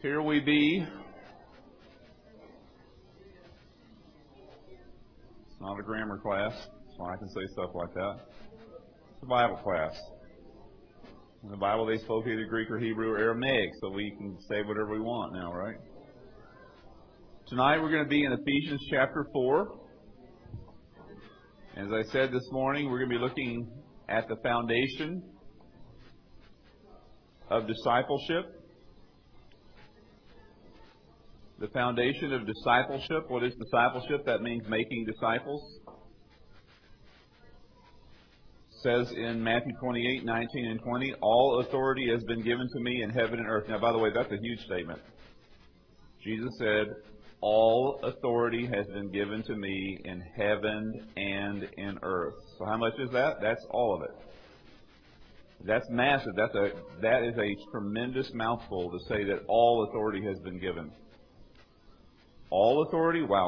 Here we be. It's not a grammar class, so I can say stuff like that. It's a Bible class. In the Bible, they spoke either Greek or Hebrew or Aramaic, so we can say whatever we want now, right? Tonight we're going to be in Ephesians chapter 4. As I said this morning, we're going to be looking at the foundation of discipleship. The foundation of discipleship. What is discipleship? That means making disciples. It says in Matthew 28:19 and 20, all authority has been given to me in heaven and earth. Now, by the way, that's a huge statement. Jesus said, all authority has been given to me in heaven and in earth. So how much is that? That's all of it. That's massive. That is a tremendous mouthful to say that all authority has been given. All authority? Wow,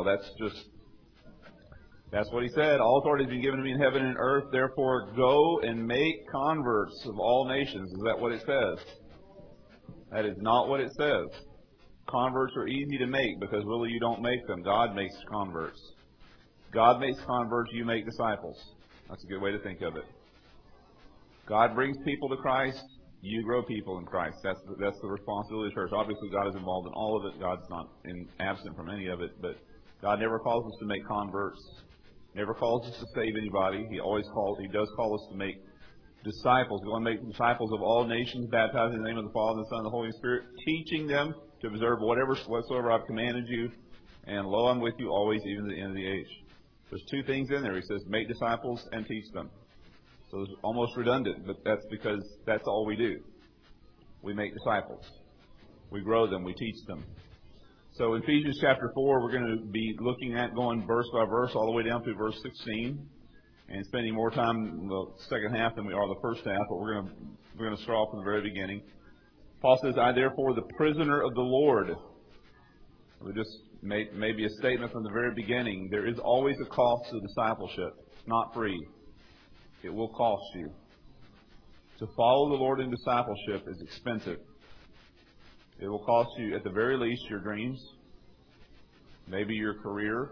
that's what he said. All authority has been given to me in heaven and earth. Therefore, go and make converts of all nations. Is that what it says? That is not what it says. Converts are easy to make because really you don't make them. God makes converts. God makes converts, you make disciples. That's a good way to think of it. God brings people to Christ, you grow people in Christ. That's the responsibility of the church. Obviously, God is involved in all of it. God's not absent from any of it. But God never calls us to make converts. Never calls us to save anybody. He does call us to make disciples. We want to make disciples of all nations, baptizing in the name of the Father, and the Son, and the Holy Spirit, teaching them to observe whatsoever I've commanded you. And lo, I'm with you always, even to the end of the age. There's two things in there. He says, make disciples and teach them. So it's almost redundant, but that's because that's all we do. We make disciples. We grow them. We teach them. So in Ephesians chapter 4, we're going to be looking at going verse by verse all the way down through verse 16 and spending more time in the second half than we are the first half, but we're going to start off from the very beginning. Paul says, I therefore, the prisoner of the Lord. We just made maybe a statement from the very beginning. There is always a cost to discipleship. It's not free. It will cost you. To follow the Lord in discipleship is expensive. It will cost you, at the very least, your dreams, maybe your career.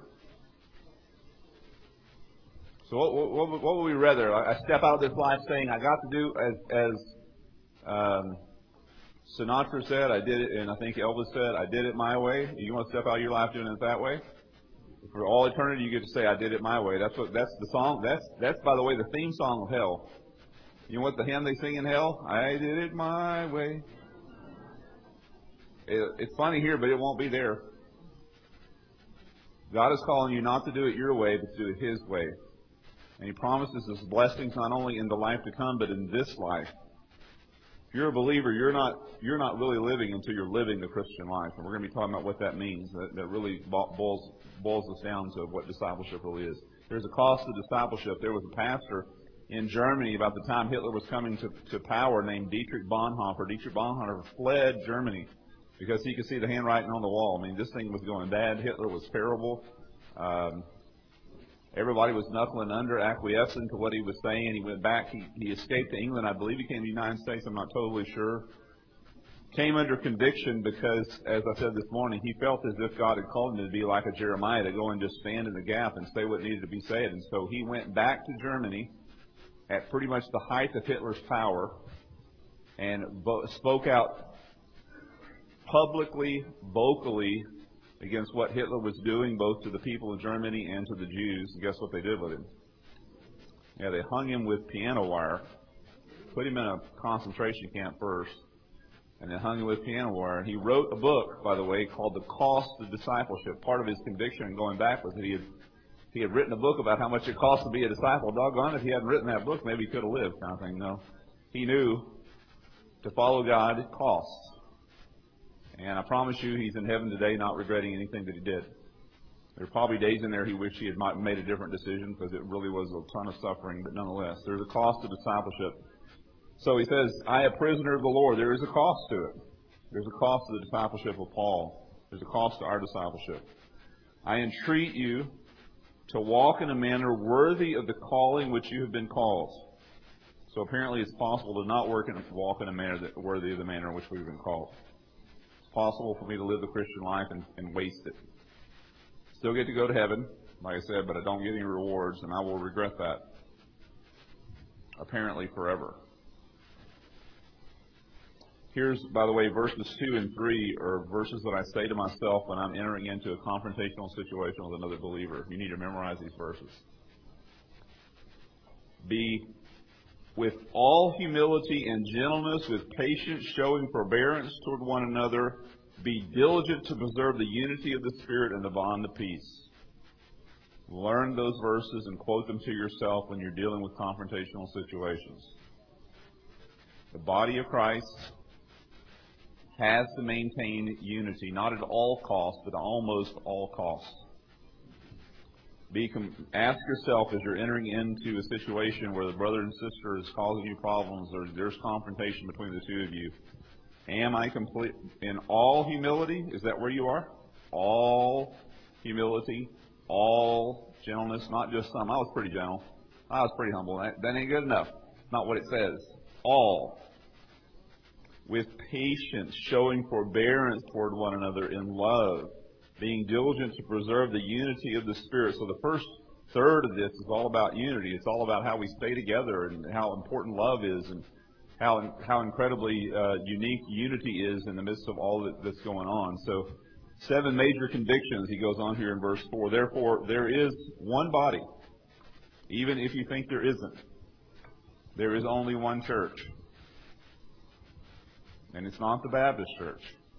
So what would we rather? I step out of this life saying, I got to do, as Sinatra said, I did it, and I think Elvis said, I did it my way. You want to step out of your life doing it that way? For all eternity, you get to say, I did it my way. That's the song. That's, by the way, the theme song of hell. You know what the hymn they sing in hell? I did it my way. It's funny here, but it won't be there. God is calling you not to do it your way, but to do it His way. And He promises us blessings not only in the life to come, but in this life. If you're a believer, you're not really living until you're living the Christian life. And we're going to be talking about what that means. That really boils us down to what discipleship really is. There's a cost to discipleship. There was a pastor in Germany about the time Hitler was coming to power named Dietrich Bonhoeffer. Dietrich Bonhoeffer fled Germany because he could see the handwriting on the wall. I mean, this thing was going bad. Hitler was terrible. Everybody was knuckling under, acquiescing to what he was saying. He went back. He escaped to England. I believe he came to the United States. I'm not totally sure. Came under conviction because, as I said this morning, he felt as if God had called him to be like a Jeremiah, to go and just stand in the gap and say what needed to be said. And so he went back to Germany at pretty much the height of Hitler's power and spoke out publicly, vocally, against what Hitler was doing, both to the people of Germany and to the Jews. And guess what they did with him? Yeah, they hung him with piano wire, put him in a concentration camp first, and then hung him with piano wire. He wrote a book, by the way, called The Cost of Discipleship. Part of his conviction in going back was that he had written a book about how much it costs to be a disciple. Doggone, if he hadn't written that book, maybe he could have lived, kind of thing. No. He knew to follow God, it costs. And I promise you, he's in heaven today not regretting anything that he did. There are probably days in there he wished he had made a different decision because it really was a ton of suffering, but nonetheless, there's a cost to discipleship. So he says, I am a prisoner of the Lord. There is a cost to it. There's a cost to the discipleship of Paul. There's a cost to our discipleship. I entreat you to walk in a manner worthy of the calling which you have been called. So apparently it's possible to not walk in a manner worthy of the manner in which we've been called. possible for me to live the Christian life and waste it. Still get to go to heaven, like I said, but I don't get any rewards, and I will regret that, apparently forever. Here's, by the way, verses 2 and 3 are verses that I say to myself when I'm entering into a confrontational situation with another believer. You need to memorize these verses. Be with all humility and gentleness, with patience, showing forbearance toward one another. Be diligent to preserve the unity of the Spirit and the bond of peace. Learn those verses and quote them to yourself when you're dealing with confrontational situations. The body of Christ has to maintain unity, not at all costs, but almost all costs. Ask yourself as you're entering into a situation where the brother and sister is causing you problems, or there's confrontation between the two of you. Am I complete in all humility? Is that where you are? All humility, all gentleness, not just some. I was pretty gentle. I was pretty humble. That ain't good enough. Not what it says. All. With patience, showing forbearance toward one another in love, being diligent to preserve the unity of the Spirit. So the first third of this is all about unity. It's all about how we stay together and how important love is and how incredibly unique unity is in the midst of all that's going on. So 7 major convictions, he goes on here in verse 4. Therefore, there is one body, even if you think there isn't. There is only one church. And it's not the Baptist church.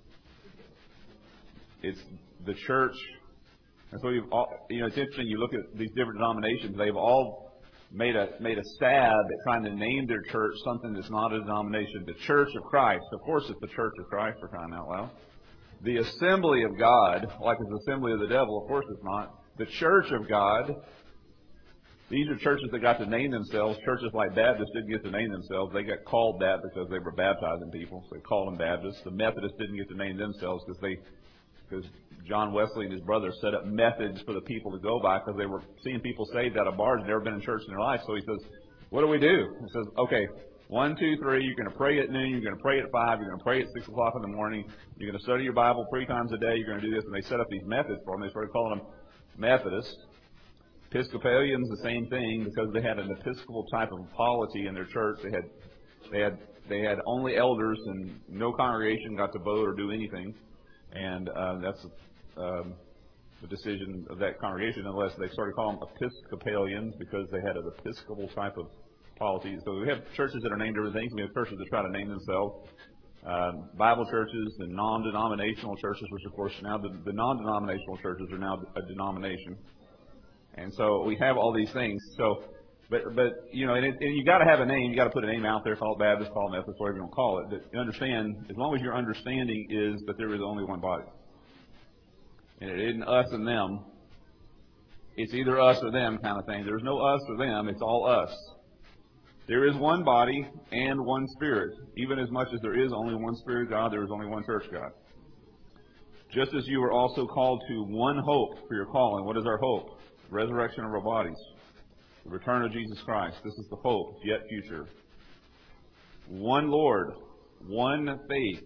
It's the church. And so it's interesting. You look at these different denominations; they've all made a stab at trying to name their church something that's not a denomination. The Church of Christ. Of course, it's the Church of Christ, for crying out loud. The Assembly of God, like it's the Assembly of the devil. Of course, it's not. The Church of God. These are churches that got to name themselves. Churches like Baptists didn't get to name themselves. They got called that because they were baptizing people, so they called them Baptists. The Methodists didn't get to name themselves because John Wesley and his brother set up methods for the people to go by because they were seeing people saved out of bars and never been in church in their life. So he says, what do we do? He says, okay, 1, 2, 3, you're going to pray at noon, you're going to pray at 5, you're going to pray at 6 o'clock in the morning, you're going to study your Bible 3 times a day, you're going to do this. And they set up these methods for them. They started calling them Methodists. Episcopalians, the same thing, because they had an Episcopal type of polity in their church. They had only elders, and no congregation got to vote or do anything. And that's the decision of that congregation, unless they started calling them Episcopalians because they had an Episcopal type of polity. So we have churches that are named different things. We have churches that try to name themselves. Bible churches and non-denominational churches, which of course now the non-denominational churches are now a denomination. And so we have all these things. So, but you know, and you got to have a name. You got to put a name out there. Call it Baptist, call it Methodist, whatever you want to call it. But you understand, as long as your understanding is that there is only one body, and it isn't us and them. It's either us or them kind of thing. There's no us or them. It's all us. There is one body and one Spirit. Even as much as there is only one Spirit God, there is only one church God. Just as you were also called to one hope for your calling. What is our hope? Resurrection of our bodies. The return of Jesus Christ. This is the hope, yet future. One Lord. One faith.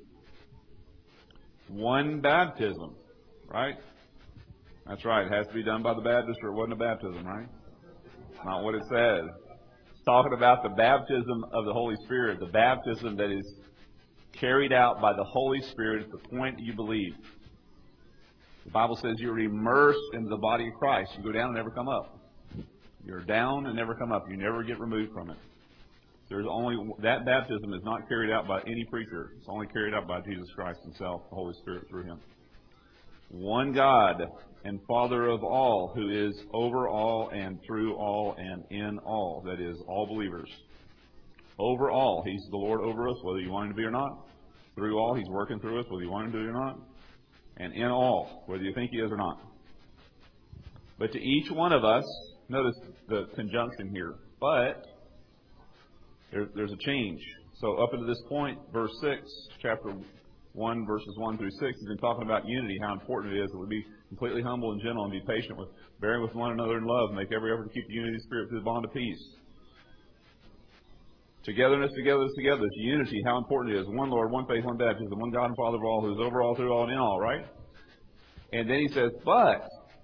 One baptism. Right? That's right. It has to be done by the Baptist or it wasn't a baptism, right? It's not what it says. It's talking about the baptism of the Holy Spirit. The baptism that is carried out by the Holy Spirit at the point you believe. The Bible says you're immersed into the body of Christ. You go down and never come up. You're down and never come up. You never get removed from it. That baptism is not carried out by any preacher. It's only carried out by Jesus Christ Himself, the Holy Spirit through Him. One God and Father of all, who is over all and through all and in all. That is, all believers. Over all. He's the Lord over us, whether you want Him to be or not. Through all, He's working through us, whether you want Him to be or not. And in all, whether you think He is or not. But to each one of us, notice the conjunction here, but there's a change. So up until this point, verse 6, chapter 1, verses 1 through 6, he's been talking about unity, how important it is that we be completely humble and gentle and be patient with, bearing with one another in love, make every effort to keep the unity of the Spirit through the bond of peace. Togetherness, unity, how important it is. One Lord, one faith, one baptism, one God and Father of all, who is over all, through all, and in all, right? And then he says, but,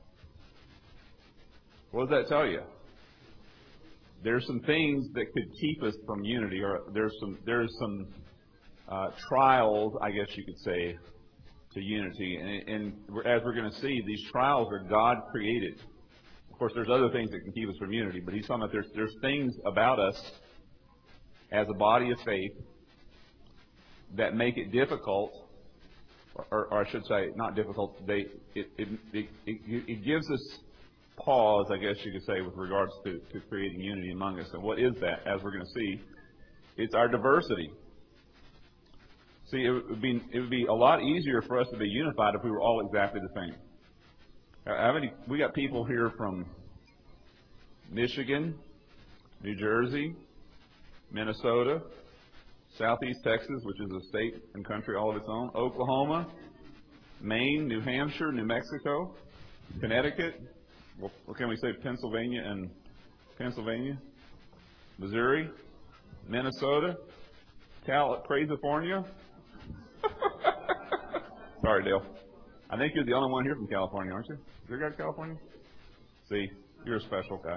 what does that tell you? There's some things that could keep us from unity, or there's some trials, I guess you could say, to unity. And as we're going to see, these trials are God created. Of course, there's other things that can keep us from unity, but he's talking about there's things about us as a body of faith that make it difficult, or I should say, not difficult. It gives us pause, I guess you could say, with regards to creating unity among us. And what is that? As we're going to see, it's our diversity. See, it would be a lot easier for us to be unified if we were all exactly the same. We got people here from Michigan, New Jersey, Minnesota, Southeast Texas, which is a state and country all of its own, Oklahoma, Maine, New Hampshire, New Mexico, Connecticut, what can we say, Pennsylvania, Missouri, Minnesota, California. Sorry, Dale. I think you're the only one here from California, aren't you? Is there a guy from California? See, you're a special guy.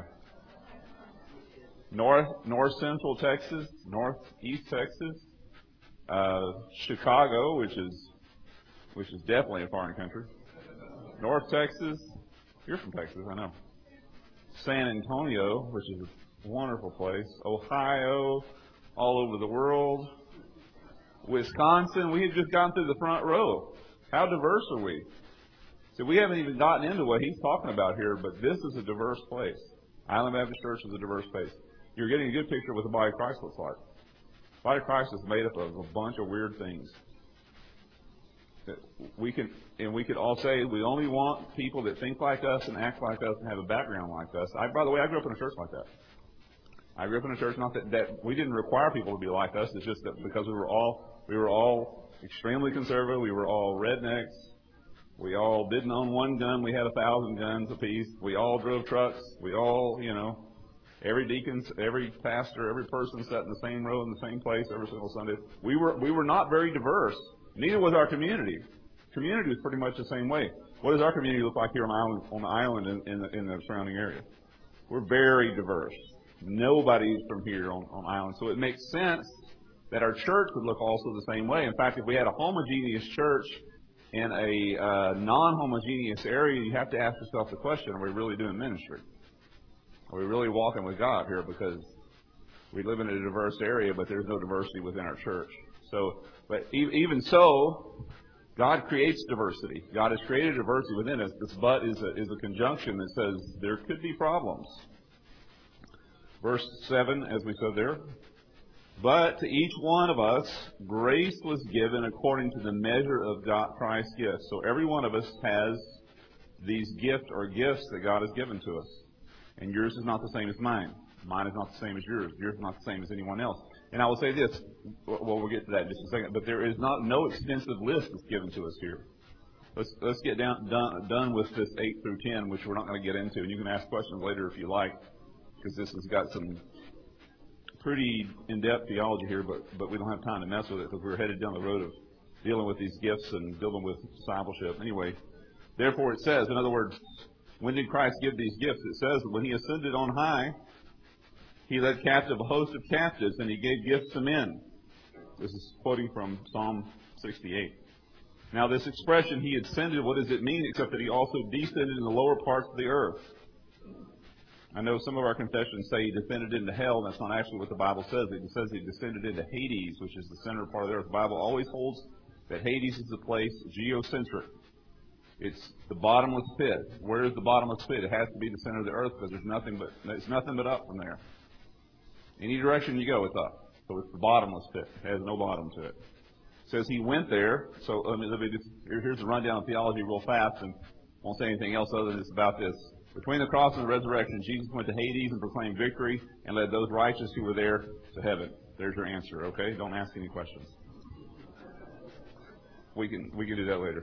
North Central Texas, Northeast Texas, Chicago, which is definitely a foreign country. North Texas, you're from Texas, I know. San Antonio, which is a wonderful place. Ohio, all over the world. Wisconsin, we have just gone through the front row. How diverse are we? So we haven't even gotten into what he's talking about here, but this is a diverse place. Island Baptist Church is a diverse place. You're getting a good picture of what the body of Christ looks like. The body of Christ is made up of a bunch of weird things. We could all say we only want people that think like us and act like us and have a background like us. By the way, I grew up in a church like that. I grew up in a church, not that we didn't require people to be like us. It's just that because we were all extremely conservative. We were all rednecks. We all didn't own one gun. We had 1,000 guns apiece. We all drove trucks. We all, every deacon, every pastor, every person sat in the same row in the same place every single Sunday. We were not very diverse. Neither was our community. Community was pretty much the same way. What does our community look like here on the island in the surrounding area? We're very diverse. Nobody's from here on island, so it makes sense that our church would look also the same way. In fact, if we had a homogeneous church in a non-homogeneous area, you have to ask yourself the question, are we really doing ministry? Are we really walking with God here? Because we live in a diverse area, but there's no diversity within our church. But even so, God creates diversity. God has created diversity within us. This but is a conjunction that says there could be problems. Verse 7, as we said there, but to each one of us, grace was given according to the measure of Christ's gift. So every one of us has these gifts that God has given to us. And yours is not the same as mine. Mine is not the same as yours. Yours is not the same as anyone else. And I will say this, well, we'll get to that in just a second, but there is no extensive list that's given to us here. Let's get done with this 8 through 10, which we're not going to get into. And you can ask questions later if you like, because this has got some pretty in-depth theology here, but we don't have time to mess with it because we're headed down the road of dealing with these gifts and dealing with discipleship. Anyway, therefore it says, in other words, when did Christ give these gifts? It says that when He ascended on high, He led captive a host of captives, and He gave gifts to men. This is quoting from Psalm 68. Now this expression, He ascended, what does it mean except that He also descended in the lower parts of the earth? I know some of our confessions say He descended into hell. That's not actually what the Bible says. It says He descended into Hades, which is the center part of the earth. The Bible always holds that Hades is a place geocentric. It's the bottomless pit. Where is the bottomless pit? It has to be the center of the earth because it's nothing but up from there. Any direction you go, it's up. So it's the bottomless pit. It has no bottom to it. It says He went there. So let me just, here's the rundown of theology real fast, and won't say anything else other than it's about this. Between the cross and the resurrection, Jesus went to Hades and proclaimed victory and led those righteous who were there to heaven. There's your answer, okay? Don't ask any questions. We can do that later.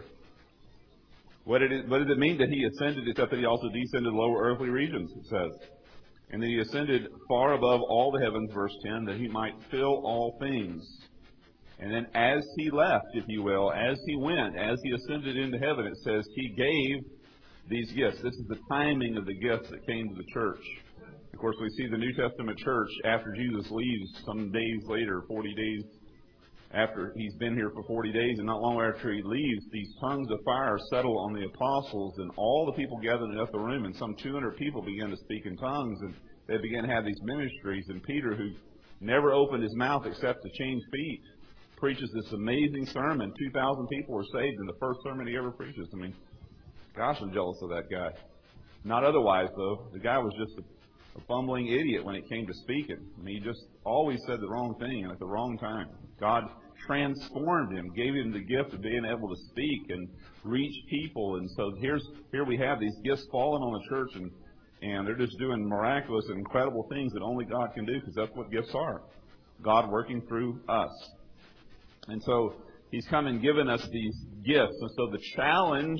What does it mean that He ascended except that He also descended to lower earthly regions, it says? And then He ascended far above all the heavens, verse 10, that He might fill all things. And then as He left, if you will, as He went, as He ascended into heaven, it says He gave these gifts. This is the timing of the gifts that came to the church. Of course, we see the New Testament church after Jesus leaves some days later, 40 days after He's been here for 40 days, and not long after He leaves, these tongues of fire settle on the apostles, and all the people gathered in the upper room, and some 200 people began to speak in tongues, and they began to have these ministries. And Peter, who never opened his mouth except to change feet, preaches this amazing sermon. 2,000 people were saved in the first sermon he ever preaches. I mean, gosh, I'm jealous of that guy. Not otherwise, though. The guy was just a fumbling idiot when it came to speaking. I mean, he just always said the wrong thing and at the wrong time. God transformed him, gave him the gift of being able to speak and reach people. And so here we have these gifts falling on the church, and they're just doing miraculous and incredible things that only God can do, because that's what gifts are. God working through us. And so He's come and given us these gifts. And so the challenge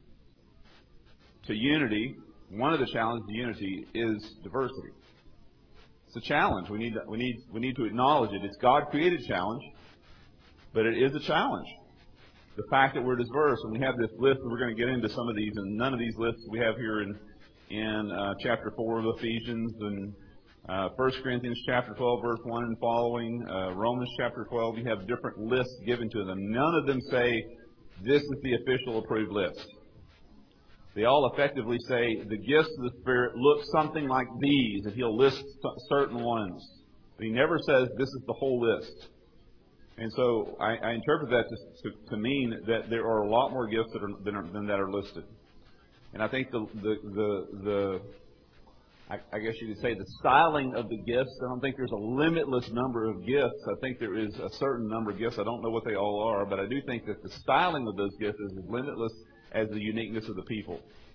to unity, one of the challenges to unity, is diversity. It's a challenge. We need to acknowledge it. It's God-created challenge, but it is a challenge. The fact that we're diverse, and we have this list, and we're going to get into some of these, and none of these lists we have here in chapter 4 of Ephesians, and 1 Corinthians chapter 12, verse 1 and following, Romans chapter 12, you have different lists given to them. None of them say, this is the official approved list. They all effectively say, the gifts of the Spirit look something like these, and He'll list certain ones. But He never says, this is the whole list. And so I interpret that to mean that there are a lot more gifts than that are listed. And I think I guess you could say the styling of the gifts, I don't think there's a limitless number of gifts. I think there is a certain number of gifts. I don't know what they all are, but I do think that the styling of those gifts is as limitless as the uniqueness of the people.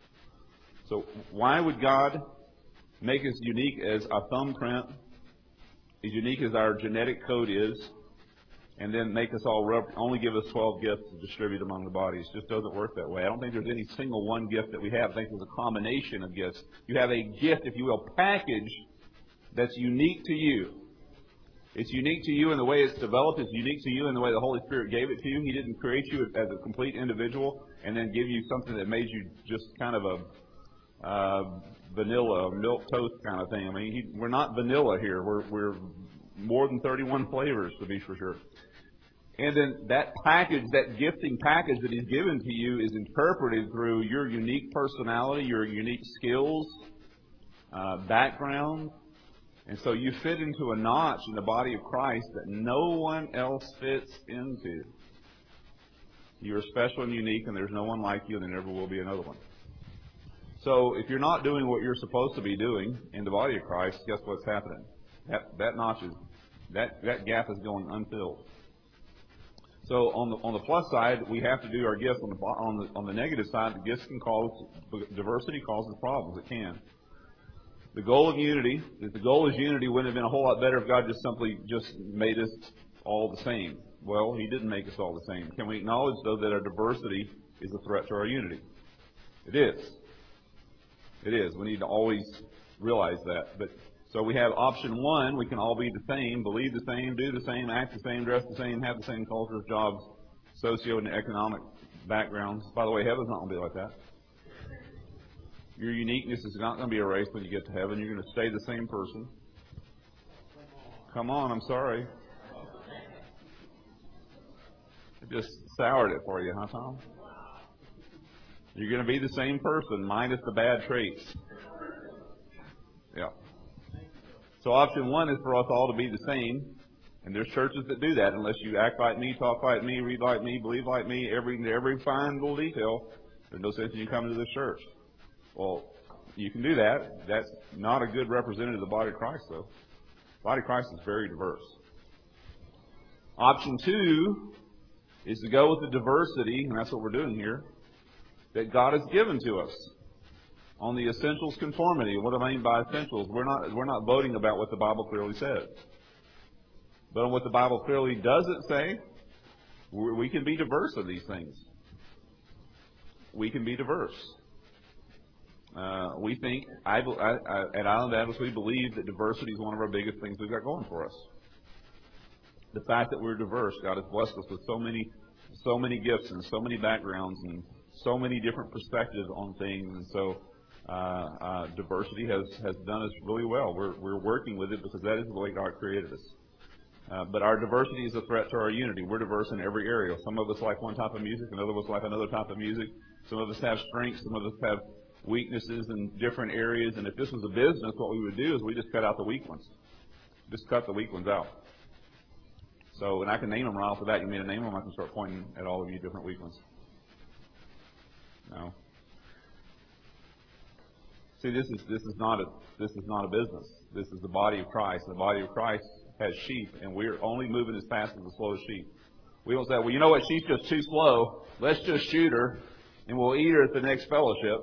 So why would God make us unique as our thumbprint, as unique as our genetic code is, and then make us all only give us 12 gifts to distribute among the bodies? It just doesn't work that way. I don't think there's any single one gift that we have. I think there's a combination of gifts. You have a gift, if you will, package that's unique to you. It's unique to you in the way it's developed. It's unique to you in the way the Holy Spirit gave it to you. He didn't create you as a complete individual and then give you something that made you just kind of a vanilla, milk toast kind of thing. I mean, we're not vanilla here. We're more than 31 flavors, to be for sure. And then that package, that gifting package that He's given to you, is interpreted through your unique personality, your unique skills, background. And so you fit into a notch in the body of Christ that no one else fits into. You're special and unique, and there's no one like you, and there never will be another one. So if you're not doing what you're supposed to be doing in the body of Christ, guess what's happening? That notch is, that gap is going unfilled. So on the plus side, we have to do our gifts. On the negative side, the gifts can cause, diversity causes problems. It can. The goal of unity, if the goal is unity, wouldn't have been a whole lot better if God just made us all the same. Well, He didn't make us all the same. Can we acknowledge, though, that our diversity is a threat to our unity? It is. It is. We need to always realize that. But so we have option one: we can all be the same, believe the same, do the same, act the same, dress the same, have the same cultures, jobs, socio and economic backgrounds. By the way, heaven's not going to be like that. Your uniqueness is not going to be erased when you get to heaven. You're going to stay the same person. Come on, I'm sorry. I just soured it for you, huh, Tom? You're going to be the same person, minus the bad traits. Yeah. So option one is for us all to be the same. And there's churches that do that. Unless you act like me, talk like me, read like me, believe like me, every fine little detail, there's no sense in you coming to this church. Well, you can do that. That's not a good representative of the body of Christ, though. The body of Christ is very diverse. Option two is to go with the diversity, and that's what we're doing here, that God has given to us. On the essentials conformity. What do I mean by essentials? We're not voting about what the Bible clearly says. But on what the Bible clearly doesn't say, we can be diverse of these things. We can be diverse. We think, at Island Baptist, we believe that diversity is one of our biggest things we've got going for us. The fact that we're diverse, God has blessed us with so many gifts and so many backgrounds and so many different perspectives on things, and so diversity has done us really well. We're working with it because that is the way God created us. But our diversity is a threat to our unity. We're diverse in every area. Some of us like one type of music, another of us like another type of music. Some of us have strengths, some of us have weaknesses in different areas. And if this was a business, what we would do is we just cut out the weak ones. Just cut the weak ones out. So, and I can name them right off the bat. You mean to name them? I can start pointing at all of you different weak ones. No. See, this is not a business. This is the body of Christ. The body of Christ has sheep, and we're only moving as fast as the slowest sheep. We don't say, well, you know what, she's just too slow. Let's just shoot her, and we'll eat her at the next fellowship.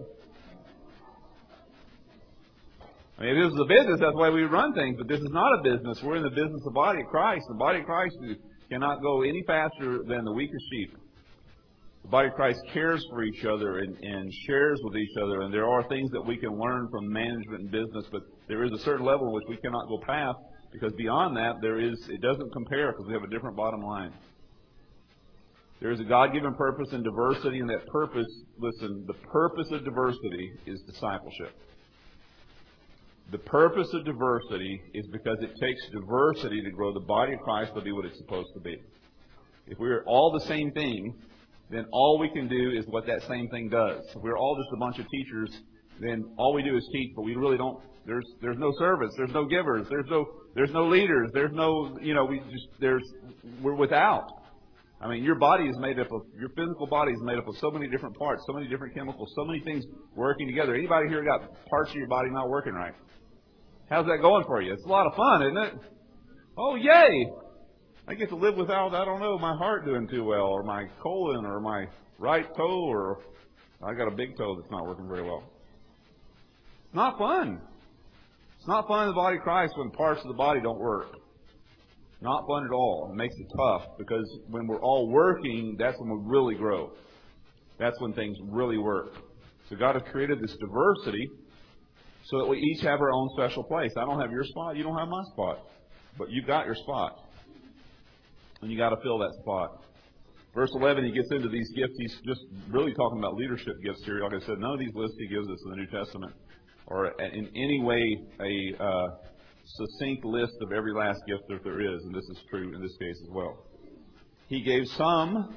I mean, if this is a business, that's the way we run things, but this is not a business. We're in the business of the body of Christ. The body of Christ cannot go any faster than the weakest sheep. The body of Christ cares for each other and shares with each other, and there are things that we can learn from management and business, but there is a certain level in which we cannot go past, because beyond that, it doesn't compare because we have a different bottom line. There is a God-given purpose in diversity, and that purpose, listen, the purpose of diversity is discipleship. The purpose of diversity is because it takes diversity to grow the body of Christ to be what it's supposed to be. If we're all the same thing, then all we can do is what that same thing does. If we're all just a bunch of teachers, then all we do is teach, but we really don't. There's no servants. There's no givers. There's no leaders. There's no, we're without. I mean, your physical body is made up of so many different parts, so many different chemicals, so many things working together. Anybody here got parts of your body not working right? How's that going for you? It's a lot of fun, isn't it? Oh, yay! I get to live without, I don't know, my heart doing too well, or my colon, or my right toe, or I got a big toe that's not working very well. It's not fun. It's not fun in the body of Christ when parts of the body don't work. Not fun at all. It makes it tough, because when we're all working, that's when we really grow. That's when things really work. So God has created this diversity so that we each have our own special place. I don't have your spot. You don't have my spot. But you've got your spot. And you got to fill that spot. Verse 11, he gets into these gifts. He's just really talking about leadership gifts here. Like I said, none of these lists he gives us in the New Testament or in any way a succinct list of every last gift that there is. And this is true in this case as well. He gave some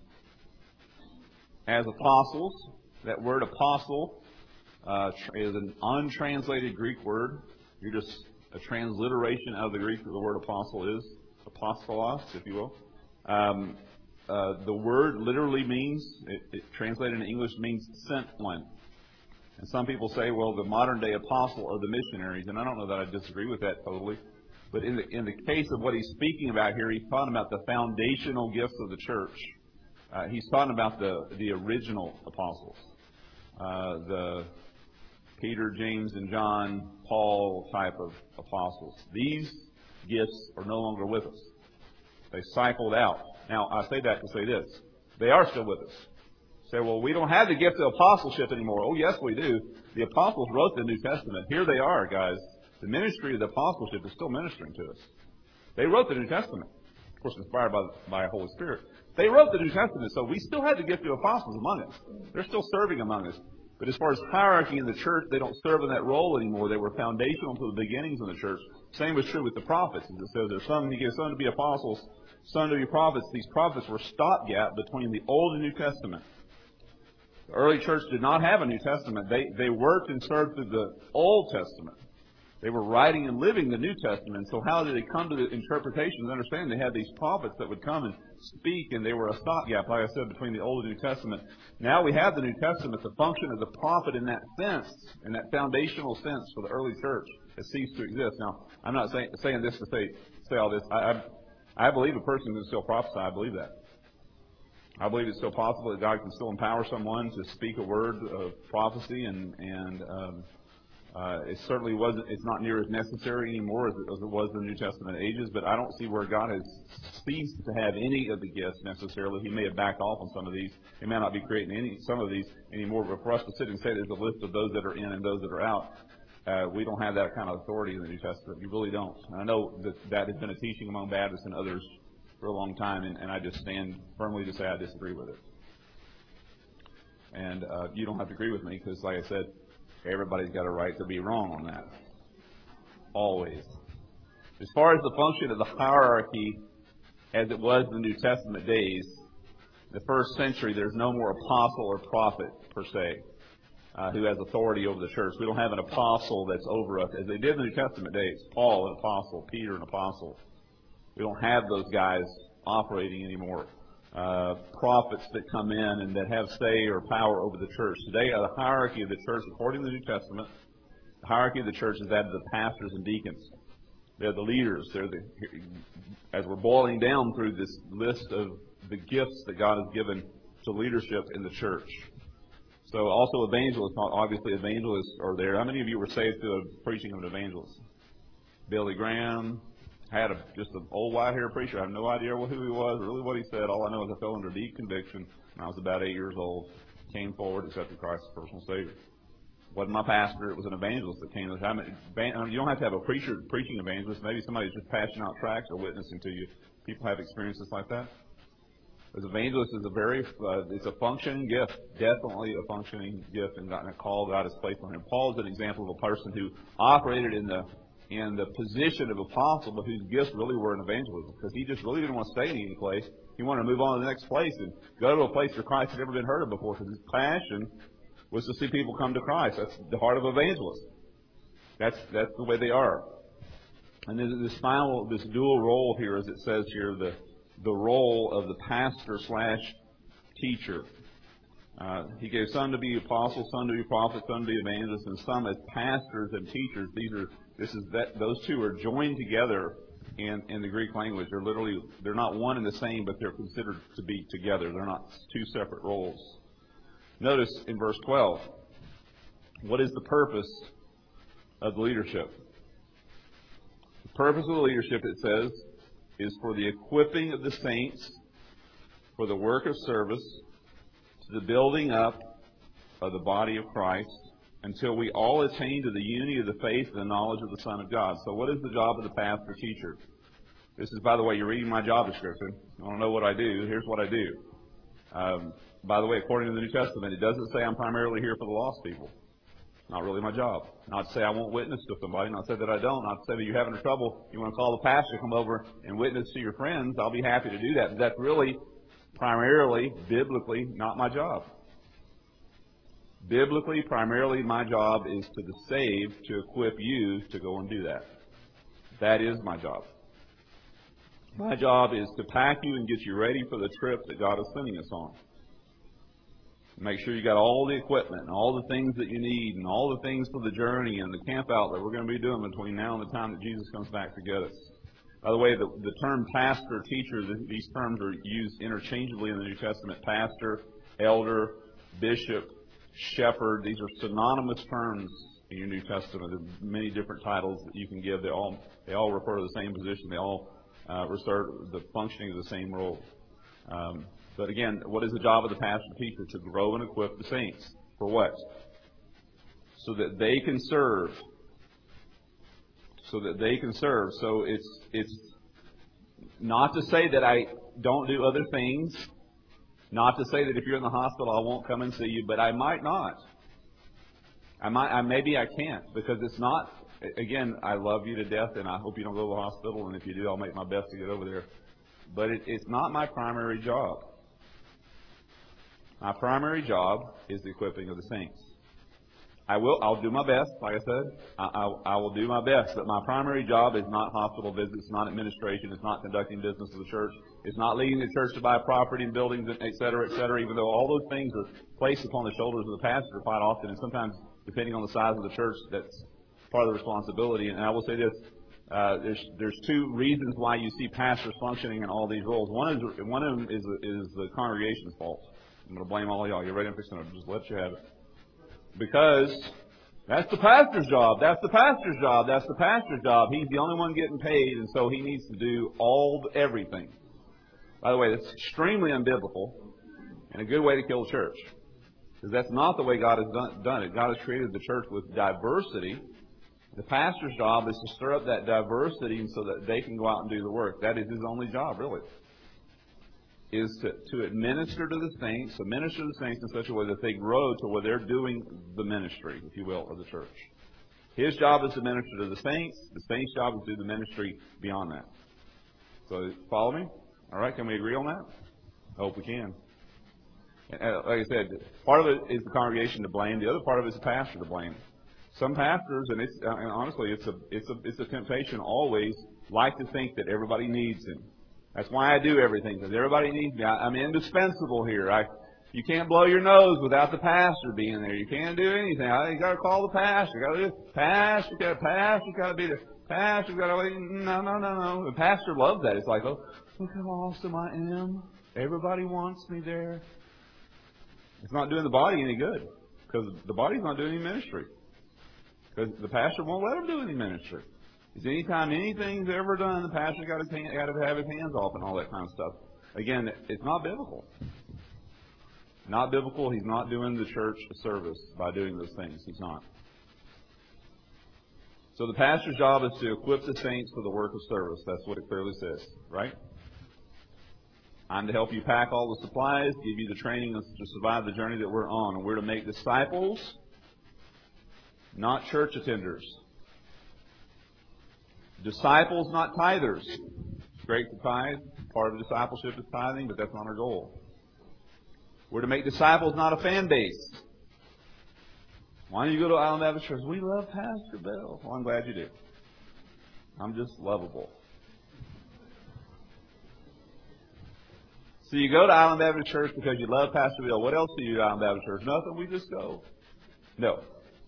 as apostles. That word apostle is an untranslated Greek word. You're just a transliteration out of the Greek of the word apostle is. Apostolos, if you will. The word literally means, it translated in English means sent one. And some people say, well, the modern day apostle are the missionaries. And I don't know that I disagree with that totally. But in the case of what he's speaking about here, he's talking about the foundational gifts of the church. He's talking about the original apostles. The Peter, James, and John, Paul type of apostles. These gifts are no longer with us. They cycled out. Now, I say that to say this. They are still with us. Say, well, we don't have the gift of apostleship anymore. Oh, yes, we do. The apostles wrote the New Testament. Here they are, guys. The ministry of the apostleship is still ministering to us. They wrote the New Testament. Of course, inspired by the Holy Spirit. They wrote the New Testament, so we still have the gift of apostles among us. They're still serving among us. But as far as hierarchy in the church, they don't serve in that role anymore. They were foundational to the beginnings of the church. Same was true with the prophets. As it says, there's some, he gave some to be apostles, some to be prophets. These prophets were stopgap between the Old and New Testament. The early church did not have a New Testament. They worked and served through the Old Testament. They were writing and living the New Testament. So how did they come to the interpretations? Understand they had these prophets that would come and speak, and they were a stopgap, like I said, between the Old and New Testament. Now we have the New Testament. The function of the prophet in that sense, in that foundational sense for the early church, has ceased to exist. Now, I'm not saying this to say all this. I believe a person can still prophesy. I believe that. I believe it's still possible that God can still empower someone to speak a word of prophecy and It certainly wasn't. It's not near as necessary anymore as it was in the New Testament ages. But I don't see where God has ceased to have any of the gifts necessarily. He may have backed off on some of these. He may not be creating some of these anymore. But for us to sit and say there's a list of those that are in and those that are out, we don't have that kind of authority in the New Testament. We really don't. And I know that has been a teaching among Baptists and others for a long time, and I just stand firmly to say I disagree with it. And you don't have to agree with me because, like I said, everybody's got a right to be wrong on that. Always. As far as the function of the hierarchy as it was in the New Testament days, in the first century there's no more apostle or prophet per se who has authority over the church. We don't have an apostle that's over us as they did in the New Testament days. Paul, an apostle. Peter, an apostle. We don't have those guys operating anymore. Prophets that come in and that have say or power over the church. Today, the hierarchy of the church, according to the New Testament, the hierarchy of the church is that of the pastors and deacons. They're the leaders. As we're boiling down through this list of the gifts that God has given to leadership in the church. So also evangelists, obviously evangelists are there. How many of you were saved through the preaching of an evangelist? Billy Graham. Had just an old white-haired preacher. I have no idea who he was, really what he said. All I know is I fell under deep conviction when I was about 8 years old. Came forward, accepted Christ as personal Savior. Wasn't my pastor. It was an evangelist that came. You don't have to have a preaching evangelist. Maybe somebody who's just passing out tracts or witnessing to you. People have experiences like that. As evangelist is it's a functioning gift. Definitely a functioning gift and a call God has placed on him. Paul is an example of a person who operated in the position of apostle, but whose gifts really were in evangelism, because he just really didn't want to stay in any place. He wanted to move on to the next place and go to a place where Christ had never been heard of before, because his passion was to see people come to Christ. That's the heart of evangelists. That's the way they are. And then this dual role here, as it says here, the role of the pastor / teacher. He gave some to be apostles, some to be prophets, some to be evangelists, and some as pastors and teachers. Those two are joined together in the Greek language. They're not one and the same, but they're considered to be together. They're not two separate roles. Notice in verse 12, what is the purpose of the leadership? The purpose of the leadership, it says, is for the equipping of the saints for the work of service, to the building up of the body of Christ, until we all attain to the unity of the faith and the knowledge of the Son of God. So what is the job of the pastor teacher? This is, by the way, you're reading my job description. I don't know what I do. Here's what I do. By the way, according to the New Testament, it doesn't say I'm primarily here for the lost people. Not really my job. Not to say I won't witness to somebody. Not to say that I don't. Not to say that you're having trouble. You want to call the pastor, come over and witness to your friends. I'll be happy to do that. But that's really primarily, biblically, not my job. Biblically, primarily, my job is to the saved to equip you to go and do that. That is my job. My job is to pack you and get you ready for the trip that God is sending us on. Make sure you got all the equipment and all the things that you need and all the things for the journey and the camp out that we're going to be doing between now and the time that Jesus comes back to get us. By the way, the term pastor, teacher, these terms are used interchangeably in the New Testament. Pastor, elder, bishop, shepherd. These are synonymous terms in your New Testament. There are many different titles that you can give. They all refer to the same position. They all refer to the functioning of the same role. But again, what is the job of the pastor teacher? To grow and equip the saints. For what? So that they can serve. So that they can serve. So it's not to say that I don't do other things. Not to say that if you're in the hospital, I won't come and see you, but I might not. Maybe I can't, because it's not. Again, I love you to death, and I hope you don't go to the hospital. And if you do, I'll make my best to get over there. But it's not my primary job. My primary job is the equipping of the saints. I'll do my best, like I said. I will do my best. But my primary job is not hospital visits, it's not administration, it's not conducting business of the church, it's not leading the church to buy property and buildings, et cetera, even though all those things are placed upon the shoulders of the pastor quite often, and sometimes, depending on the size of the church, that's part of the responsibility. And I will say this, there's two reasons why you see pastors functioning in all these roles. One of them is the congregation's fault. I'm going to blame all of y'all. You ready? I'm fixing to just let you have it. Because That's the pastor's job. That's the pastor's job. That's the pastor's job. He's the only one getting paid, and so he needs to do everything. By the way, that's extremely unbiblical and a good way to kill the church. Because that's not the way God has done it. God has created the church with diversity. The pastor's job is to stir up that diversity so that they can go out and do the work. That is his only job, really. Is to administer to the saints, in such a way that they grow to where they're doing the ministry, if you will, of the church. His job is to minister to the saints. The saints' job is to do the ministry beyond that. So, follow me? All right, can we agree on that? I hope we can. Like I said, part of it is the congregation to blame. The other part of it is the pastor to blame. Some pastors, and honestly, it's a temptation always, like to think that everybody needs him. That's why I do everything, because everybody needs me. I'm indispensable here. You can't blow your nose without the pastor being there. You can't do anything. You got to call the pastor. You got to do pastor. You got to be the pastor. You got to no. The pastor loves that. It's like, oh, look how awesome I am. Everybody wants me there. It's not doing the body any good, because the body's not doing any ministry. Because the pastor won't let him do any ministry. Because anytime anything's ever done, the pastor's got to have his hands off and all that kind of stuff. Again, it's not biblical. Not biblical. He's not doing the church a service by doing those things. He's not. So the pastor's job is to equip the saints for the work of service. That's what it clearly says, right? I'm to help you pack all the supplies, give you the training to survive the journey that we're on. And we're to make disciples, not church attenders. Disciples, not tithers. It's great to tithe. Part of discipleship is tithing, but that's not our goal. We're to make disciples, not a fan base. Why don't you go to Island Baptist Church? We love Pastor Bill. Well, I'm glad you do. I'm just lovable. So you go to Island Baptist Church because you love Pastor Bill. What else do you do at Island Baptist Church? Nothing. We just go. No.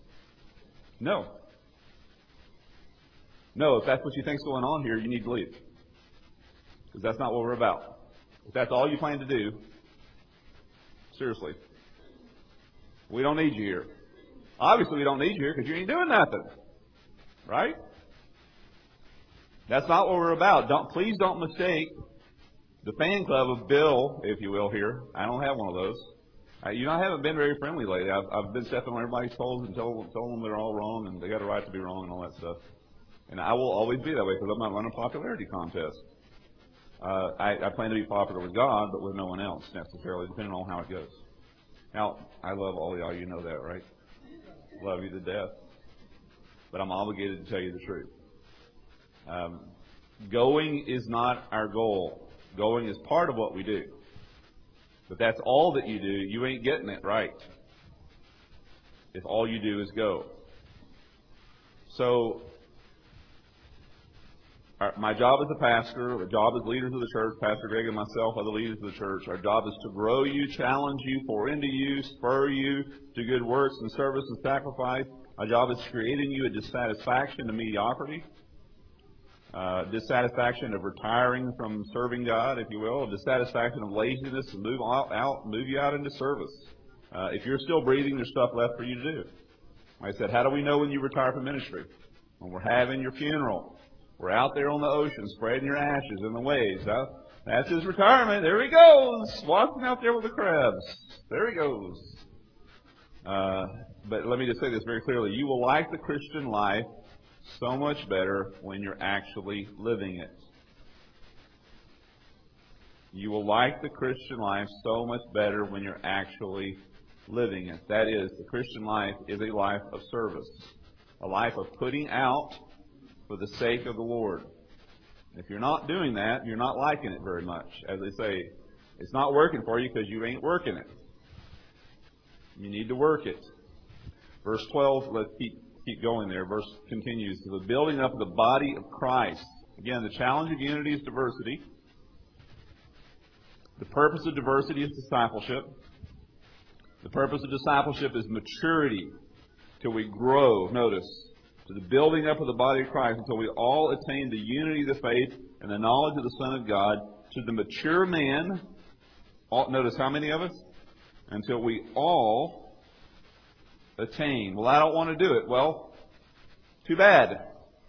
If that's what you think's going on here, you need to leave. Because that's not what we're about. If that's all you plan to do, seriously, we don't need you here. Obviously, we don't need you here because you ain't doing nothing. Right? That's not what we're about. Please don't mistake the fan club of Bill, if you will, here. I don't have one of those. I haven't been very friendly lately. I've been stepping on everybody's toes and telling them they're all wrong and they got a right to be wrong and all that stuff. And I will always be that way because I'm not running a popularity contest. I plan to be popular with God, but with no one else necessarily, depending on how it goes. Now, I love all of y'all. You know that, right? Love you to death. But I'm obligated to tell you the truth. Going is not our goal. Going is part of what we do. But that's all that you do, you ain't getting it right. If all you do is go. So, my job as a pastor, the job as leaders of the church, Pastor Greg and myself are the leaders of the church. Our job is to grow you, challenge you, pour into you, spur you to good works and service and sacrifice. Our job is creating you a dissatisfaction to mediocrity. Dissatisfaction of retiring from serving God, if you will, a dissatisfaction of laziness to move you out into service. If you're still breathing, there's stuff left for you to do. Like I said, how do we know when you retire from ministry? When we're having your funeral. We're out there on the ocean spreading your ashes in the waves. That's his retirement. There he goes, walking out there with the crabs. There he goes. But let me just say this very clearly. You will like the Christian life so much better when you're actually living it. You will like the Christian life so much better when you're actually living it. That is, the Christian life is a life of service, a life of putting out for the sake of the Lord. If you're not doing that, you're not liking it very much. As they say, it's not working for you because you ain't working it. You need to work it. Verse 12, let's keep going there. Verse continues. The building up of the body of Christ. Again, the challenge of unity is diversity. The purpose of diversity is discipleship. The purpose of discipleship is maturity till we grow, notice, to the building up of the body of Christ until we all attain the unity of the faith and the knowledge of the Son of God, to the mature man. Notice how many of us? Until we all attain. Well, I don't want to do it. Well, too bad.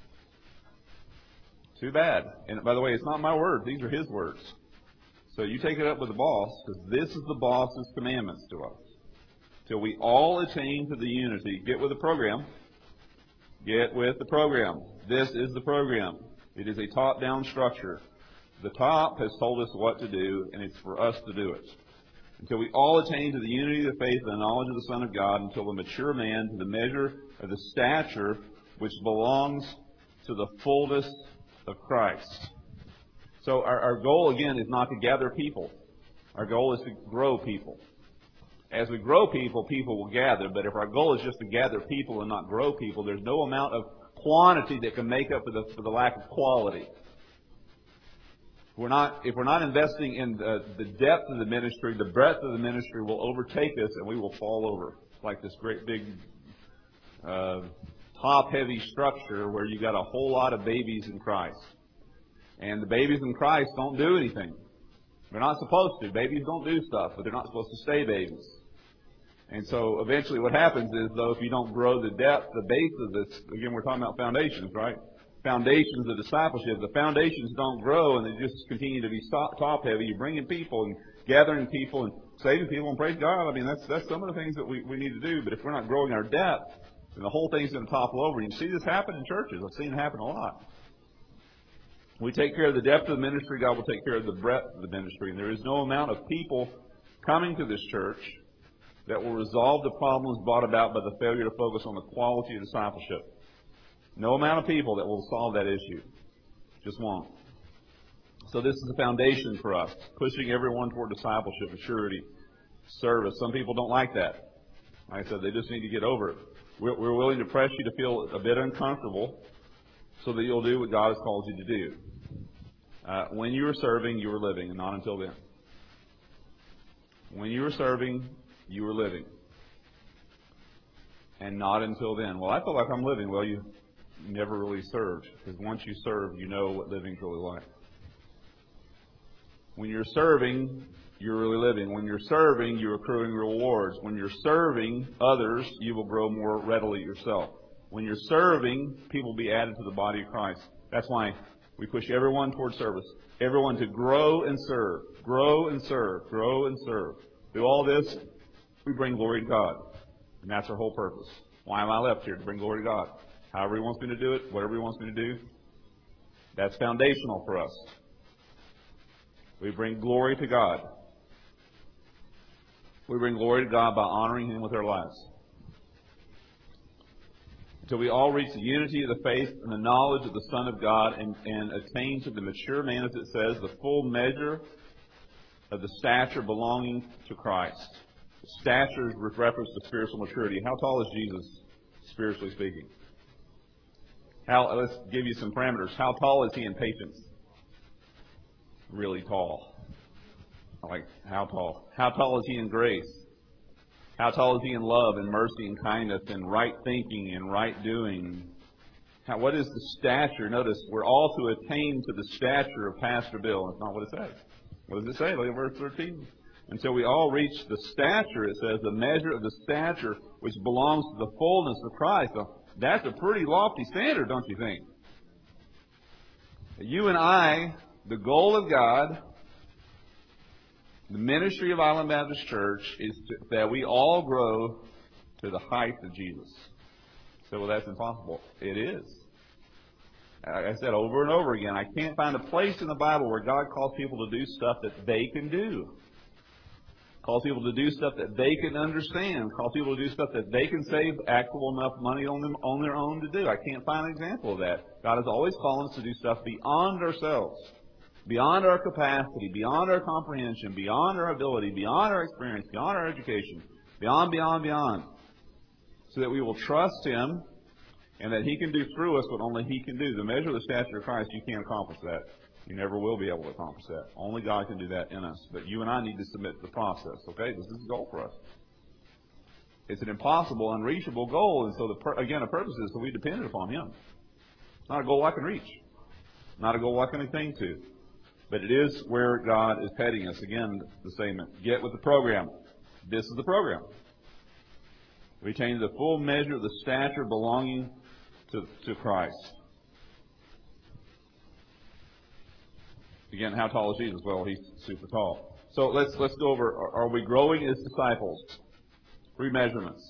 Too bad. And by the way, it's not my words. These are His words. So you take it up with the boss, because this is the boss's commandments to us. Till we all attain to the unity. Get with the program. Get with the program. This is the program. It is a top-down structure. The top has told us what to do, and it's for us to do it. Until we all attain to the unity of the faith and the knowledge of the Son of God, until the mature man, to the measure of the stature which belongs to the fullness of Christ. So our goal, again, is not to gather people. Our goal is to grow people. As we grow people, people will gather. But if our goal is just to gather people and not grow people, there's no amount of quantity that can make up for the lack of quality. If we're not investing in the depth of the ministry, the breadth of the ministry will overtake us and we will fall over. Like this great big top-heavy structure where you've got a whole lot of babies in Christ. And the babies in Christ don't do anything. They're not supposed to. Babies don't do stuff, but they're not supposed to stay babies. And so eventually what happens is, though, if you don't grow the depth, the base of this, again, we're talking about foundations, right? Foundations of discipleship. The foundations don't grow and they just continue to be top-heavy. You're bringing people and gathering people and saving people, and praise God. I mean, that's some of the things that we need to do. But if we're not growing our depth, then the whole thing's going to topple over. You see this happen in churches. I've seen it happen a lot. We take care of the depth of the ministry, God will take care of the breadth of the ministry. And there is no amount of people coming to this church that will resolve the problems brought about by the failure to focus on the quality of discipleship. No amount of people that will solve that issue. Just won't. So this is a foundation for us, pushing everyone toward discipleship, maturity, service. Some people don't like that. Like I said, they just need to get over it. We're willing to press you to feel a bit uncomfortable so that you'll do what God has called you to do. When you were serving, you were living, and not until then. When you were serving, you were living. And not until then. Well, I feel like I'm living. Well, you never really served. Because once you serve, you know what living's really like. When you're serving, you're really living. When you're serving, you're accruing rewards. When you're serving others, you will grow more readily yourself. When you're serving, people will be added to the body of Christ. That's why we push everyone toward service. Everyone to grow and serve. Grow and serve. Grow and serve. Through all this, we bring glory to God. And that's our whole purpose. Why am I left here? To bring glory to God. However He wants me to do it, whatever He wants me to do, that's foundational for us. We bring glory to God. We bring glory to God by honoring Him with our lives. Until we all reach the unity of the faith and the knowledge of the Son of God and attain to the mature man, as it says, the full measure of the stature belonging to Christ. Stature is with reference to spiritual maturity. How tall is Jesus, spiritually speaking? Let's give you some parameters. How tall is He in patience? Really tall. Like, how tall? How tall is He in grace? How tall is He in love and mercy and kindness and right thinking and right doing? What is the stature? Notice, we're all to attain to the stature of Pastor Bill. That's not what it says. What does it say? Look at verse 13. Until we all reach the stature, it says, the measure of the stature which belongs to the fullness of Christ. So that's a pretty lofty standard, don't you think? You and I, the goal of God, the ministry of Island Baptist Church, is that we all grow to the height of Jesus. So, well, that's impossible. It is. Like I said over and over again, I can't find a place in the Bible where God calls people to do stuff that they can do. Calls people to do stuff that they can understand. Calls people to do stuff that they can save actual enough money on their own to do. I can't find an example of that. God is always calling us to do stuff beyond ourselves, beyond our capacity, beyond our comprehension, beyond our ability, beyond our experience, beyond our education, beyond. So that we will trust Him and that He can do through us what only He can do. The measure of the stature of Christ, you can't accomplish that. You never will be able to accomplish that. Only God can do that in us. But you and I need to submit to the process. Okay? This is the goal for us. It's an impossible, unreachable goal. And so, the purpose is that we depend upon Him. It's not a goal I can reach. Not a goal I can attain to. But it is where God is heading us. Again, the statement, get with the program. This is the program. We attain the full measure of the stature belonging to Christ. Again, how tall is Jesus? Well, he's super tall. So let's go over, are we growing as disciples? 3 measurements.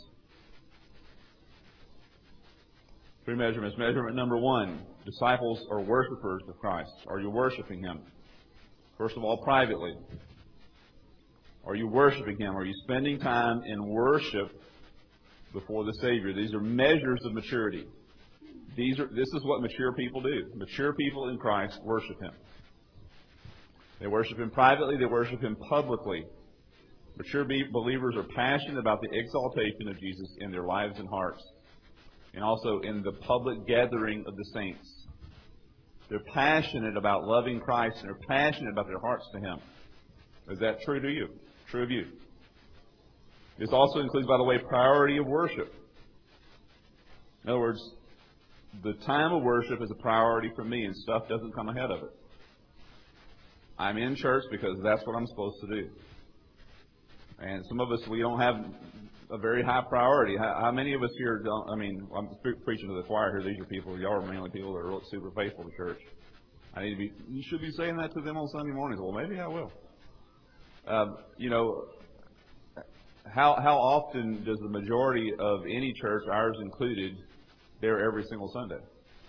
3 measurements. Measurement number 1, disciples are worshipers of Christ. Are you worshiping Him? First of all, privately. Are you worshiping Him? Are you spending time in worship before the Savior? These are measures of maturity. This is what mature people do. Mature people in Christ worship Him. They worship Him privately. They worship Him publicly. Mature believers are passionate about the exaltation of Jesus in their lives and hearts, and also in the public gathering of the saints. They're passionate about loving Christ, and they're passionate about their hearts to Him. Is that true to you? True of you? This also includes, by the way, priority of worship. In other words, the time of worship is a priority for me, and stuff doesn't come ahead of it. I'm in church because that's what I'm supposed to do. And some of us, we don't have a very high priority. How many of us here don't? I mean, I'm preaching to the choir here. These are people, y'all are mainly people that are super faithful to church. You should be saying that to them on Sunday mornings. Well, maybe I will. How often does the majority of any church, ours included, there every single Sunday?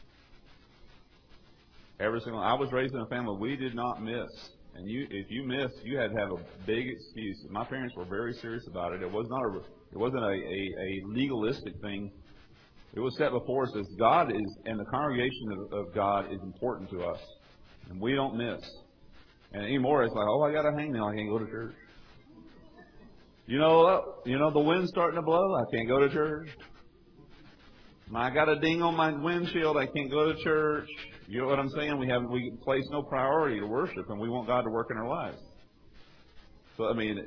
I was raised in a family we did not miss. And if you missed, you had to have a big excuse. My parents were very serious about it. It wasn't a legalistic thing. It was set before us as God is, and the congregation of God is important to us, and we don't miss. And anymore, it's like, oh, I got a hangnail, I can't go to church. You know, the wind's starting to blow, I can't go to church. I got a ding on my windshield, I can't go to church. You know what I'm saying? We place no priority to worship, and we want God to work in our lives. So, I mean,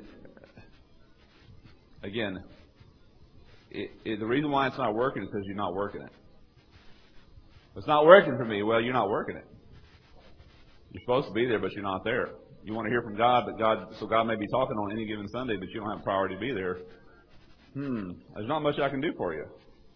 again, the reason why it's not working is because you're not working it. It's not working for me. Well, you're not working it. You're supposed to be there, but you're not there. You want to hear from God, so God may be talking on any given Sunday, but you don't have priority to be there. There's not much I can do for you.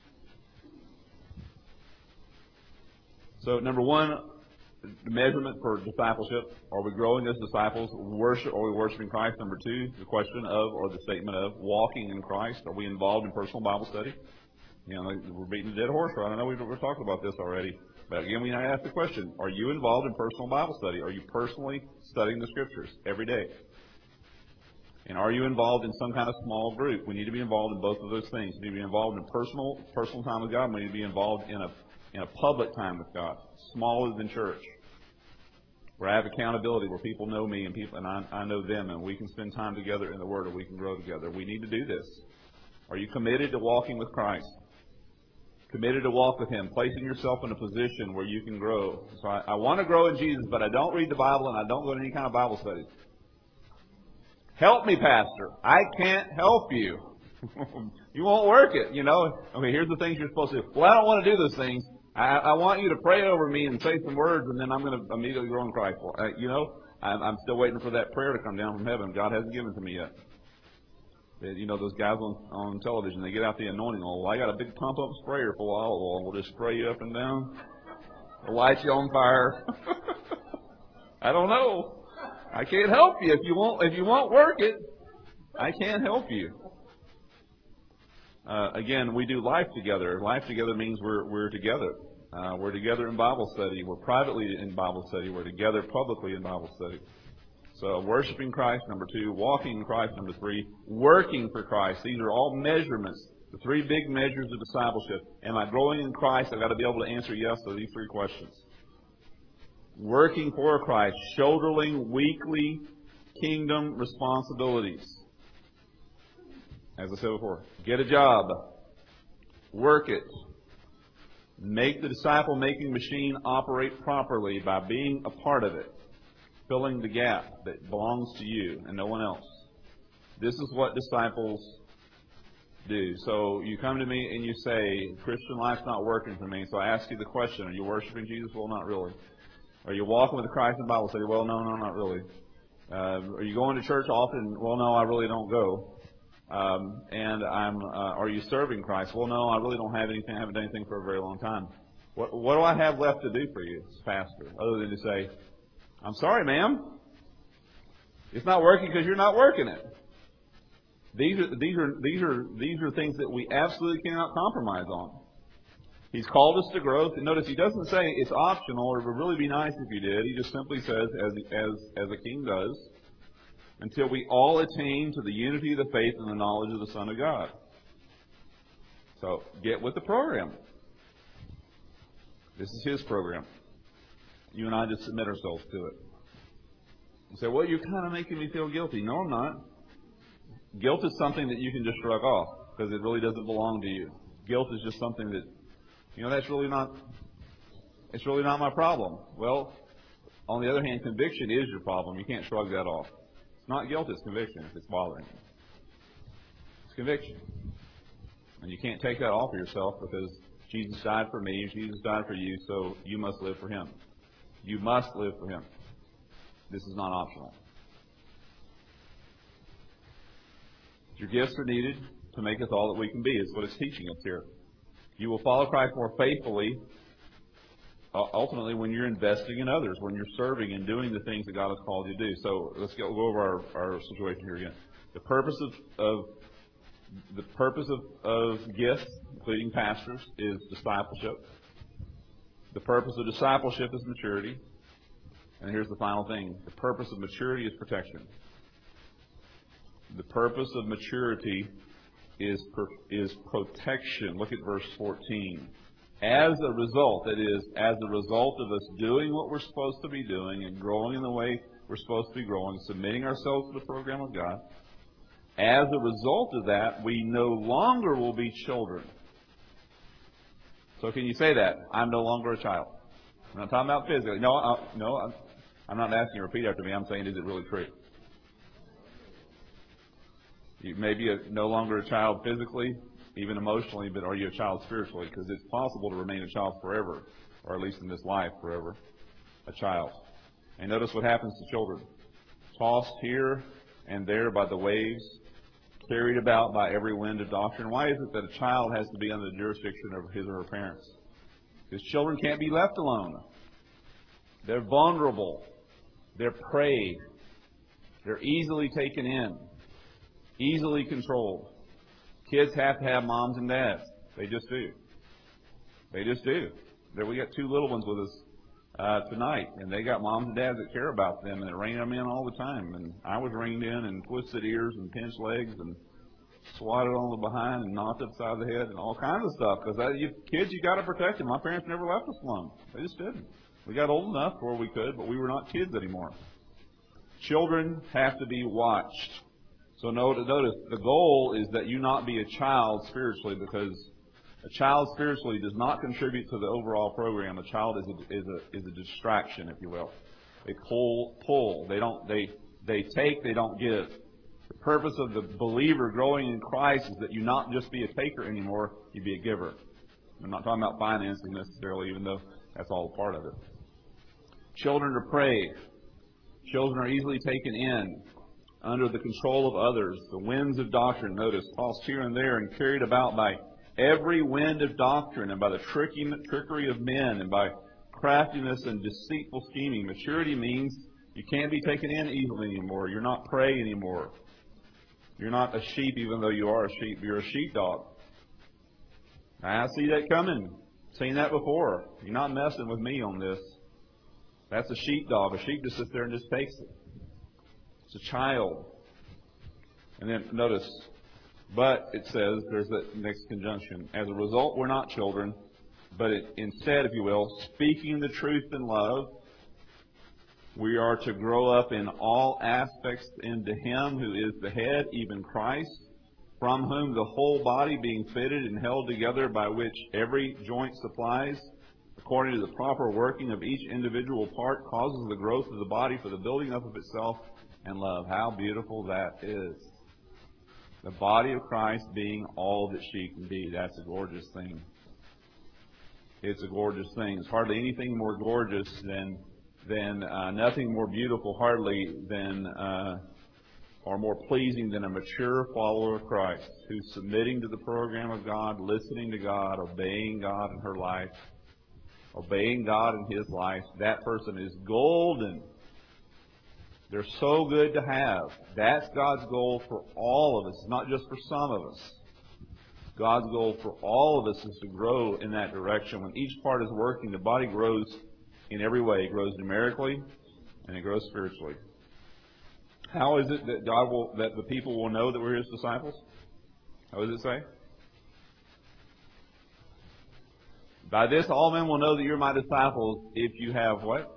So, number 1, the measurement for discipleship. Are we growing as disciples? Are we worshiping Christ? Number 2, the question of, or the statement of, walking in Christ. Are we involved in personal Bible study? We're beating a dead horse, right? I know we're talking about this already. But again, we ask the question, are you involved in personal Bible study? Are you personally studying the Scriptures every day? And are you involved in some kind of small group? We need to be involved in both of those things. We need to be involved in personal time with God, and we need to be involved in a public time with God, smaller than church, where I have accountability, where people know me and I know them, and we can spend time together in the Word, or we can grow together. We need to do this. Are you committed to walking with Christ? Committed to walk with Him, placing yourself in a position where you can grow. So I want to grow in Jesus, but I don't read the Bible and I don't go to any kind of Bible study. Help me, Pastor. I can't help you. You won't work it, Okay, here's the things you're supposed to do. Well, I don't want to do those things. I want you to pray over me and say some words, and then I'm going to immediately grow in Christ. I'm still waiting for that prayer to come down from heaven. God hasn't given it to me yet. Those guys on television, they get out the anointing oil. Well, I got a big pump-up sprayer full of olive oil. We'll just spray you up and down. We'll light you on fire. I don't know. I can't help you. If you won't work it, I can't help you. Again, we do life together. Life together means we're together. We're together in Bible study. We're privately in Bible study. We're together publicly in Bible study. So, worshiping Christ, number 2. Walking in Christ, number 3. Working for Christ. These are all measurements. The 3 big measures of discipleship. Am I growing in Christ? I've got to be able to answer yes to these 3 questions. Working for Christ. Shouldering weekly kingdom responsibilities. As I said before, get a job. Work it. Make the disciple-making machine operate properly by being a part of it. Filling the gap that belongs to you and no one else. This is what disciples do. So you come to me and you say, Christian life's not working for me. So I ask you the question, are you worshiping Jesus? Well, not really. Are you walking with Christ in the Bible study? Well, no, not really. Are you going to church often? Well, no, I really don't go. And are you serving Christ? Well, no, I really don't have anything. I haven't done anything for a very long time. What do I have left to do for you, pastor, other than to say, I'm sorry, ma'am. It's not working because you're not working it. These are things that we absolutely cannot compromise on. He's called us to growth, and notice he doesn't say it's optional or it would really be nice if you did. He just simply says, as a king does, until we all attain to the unity of the faith and the knowledge of the Son of God. So get with the program. This is his program. You and I just submit ourselves to it. You say, well, you're kind of making me feel guilty. No, I'm not. Guilt is something that you can just shrug off because it really doesn't belong to you. Guilt is just something that, it's really not my problem. Well, on the other hand, conviction is your problem. You can't shrug that off. It's not guilt, it's conviction if it's bothering you. It's conviction. And you can't take that off of yourself because Jesus died for me, Jesus died for you, so you must live for Him. You must live for Him. This is not optional. Your gifts are needed to make us all that we can be, is what it's teaching us here. You will follow Christ more faithfully, ultimately, when you're investing in others, when you're serving and doing the things that God has called you to do. So let's go over our situation here again. The purpose of gifts, including pastors, is discipleship. The purpose of discipleship is maturity. And here's the final thing. The purpose of maturity is protection. The purpose of maturity is protection. Look at verse 14. As a result, that is, as a result of us doing what we're supposed to be doing and growing in the way we're supposed to be growing, submitting ourselves to the program of God, as a result of that, we no longer will be children. So can you say that? I'm no longer a child. I'm not talking about physically. No, I'm not asking you to repeat after me. I'm saying, is it really true? You may be no longer a child physically, even emotionally, but are you a child spiritually? Because it's possible to remain a child forever, or at least in this life forever, a child. And notice what happens to children. Tossed here and there by the waves, carried about by every wind of doctrine. Why is it that a child has to be under the jurisdiction of his or her parents? Because children can't be left alone. They're vulnerable. They're prey. They're easily taken in, easily controlled. Kids have to have moms and dads. They just do. They just do. We got two little ones with us tonight, and they got moms and dads that care about them, and they're reining them in all the time. And I was reined in and twisted ears and pinched legs and swatted on the behind and knocked upside the head and all kinds of stuff. Because kids, you got to protect them. My parents never left us alone. They just didn't. We got old enough where we could, but we were not kids anymore. Children have to be watched. So notice, the goal is that you not be a child spiritually, because a child spiritually does not contribute to the overall program. A child is a distraction, if you will. They pull. They take, they don't give. The purpose of the believer growing in Christ is that you not just be a taker anymore, you be a giver. I'm not talking about financing necessarily, even though that's all a part of it. Children are prey. Children are easily taken in, under the control of others. The winds of doctrine, notice, tossed here and there and carried about by every wind of doctrine, and by the trickery of men, and by craftiness and deceitful scheming. Maturity means you can't be taken in easily anymore. You're not prey anymore. You're not a sheep, even though you are a sheep. You're a sheepdog. I see that coming. Seen that before. You're not messing with me on this. That's a sheepdog. A sheep just sits there and just takes it. It's a child. And then notice, but it says, there's that next conjunction. As a result, we're not children, but instead, if you will, speaking the truth in love, we are to grow up in all aspects into Him who is the head, even Christ, from whom the whole body being fitted and held together by which every joint supplies, according to the proper working of each individual part, causes the growth of the body for the building up of itself and love. How beautiful that is. The body of Christ being all that she can be. That's a gorgeous thing. It's a gorgeous thing. There's hardly anything more gorgeous than nothing more beautiful, hardly, than are more pleasing than a mature follower of Christ who's submitting to the program of God, listening to God, obeying God in her life, obeying God in his life. That person is golden. They're so good to have. That's God's goal for all of us, not just for some of us. God's goal for all of us is to grow in that direction. When each part is working, the body grows in every way. It grows numerically and it grows spiritually. How is it that that the people will know that we're His disciples? How does it say? By this, all men will know that you're my disciples if you have what?